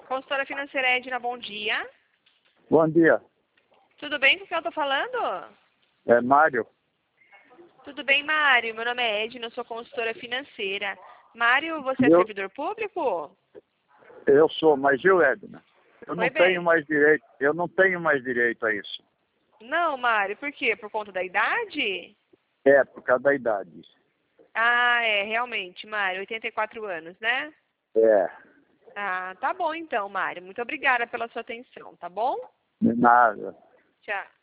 Consultora financeira Edna, bom dia. Bom dia. Tudo bem com quem eu tô falando? É Mário. Tudo bem, Mário. Meu nome é Edna, eu sou consultora financeira. Mário, você é Eu- servidor público? Eu sou, mas eu, Edna, eu Foi não bem. tenho mais direito, eu não tenho mais direito a isso. Não, Mário, por quê? Por conta da idade? É, por causa da idade. Ah, é, realmente, Mário, 84 anos, né? É, Ah, tá bom então, Mário. Muito obrigada pela sua atenção, tá bom? de nada. Tchau.